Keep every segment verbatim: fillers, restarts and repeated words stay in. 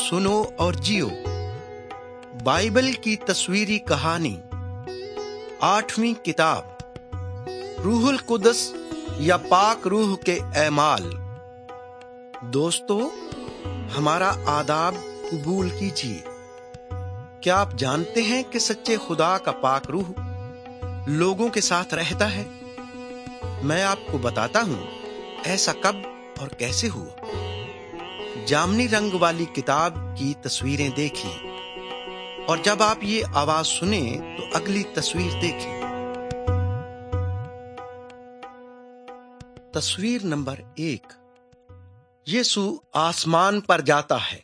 سنو اور جیو، بائبل کی تصویری کہانی، آٹھویں کتاب، روح القدس یا پاک روح کے اعمال۔ دوستو، ہمارا آداب قبول کیجیے۔ کیا آپ جانتے ہیں کہ سچے خدا کا پاک روح لوگوں کے ساتھ رہتا ہے؟ میں آپ کو بتاتا ہوں ایسا کب اور کیسے ہوا۔ جامنی رنگ والی کتاب کی تصویریں دیکھیں، اور جب آپ یہ آواز سنیں تو اگلی تصویر دیکھیں۔ تصویر نمبر ایک، یسوع آسمان پر جاتا ہے۔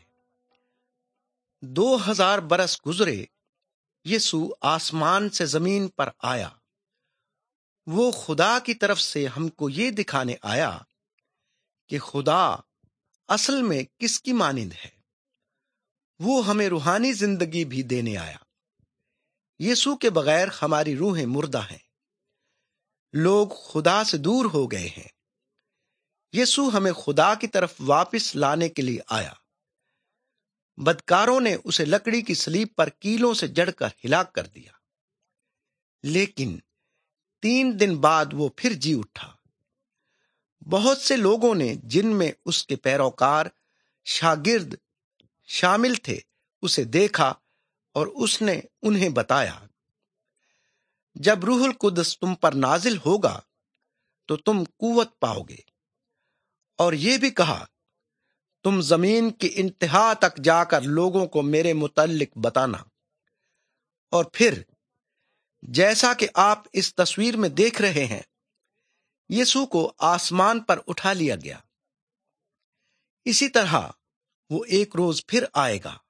دو ہزار برس گزرے، یسوع آسمان سے زمین پر آیا۔ وہ خدا کی طرف سے ہم کو یہ دکھانے آیا کہ خدا اصل میں کس کی مانند ہے۔ وہ ہمیں روحانی زندگی بھی دینے آیا۔ یسوع کے بغیر ہماری روحیں مردہ ہیں۔ لوگ خدا سے دور ہو گئے ہیں۔ یسوع ہمیں خدا کی طرف واپس لانے کے لیے آیا۔ بدکاروں نے اسے لکڑی کی صلیب پر کیلوں سے جڑ کر ہلاک کر دیا، لیکن تین دن بعد وہ پھر جی اٹھا۔ بہت سے لوگوں نے، جن میں اس کے پیروکار شاگرد شامل تھے، اسے دیکھا اور اس نے انہیں بتایا، جب روح القدس تم پر نازل ہوگا تو تم قوت پاؤ گے۔ اور یہ بھی کہا، تم زمین کی انتہا تک جا کر لوگوں کو میرے متعلق بتانا۔ اور پھر جیسا کہ آپ اس تصویر میں دیکھ رہے ہیں، یسوع کو آسمان پر اٹھا لیا گیا۔ اسی طرح وہ ایک روز پھر آئے گا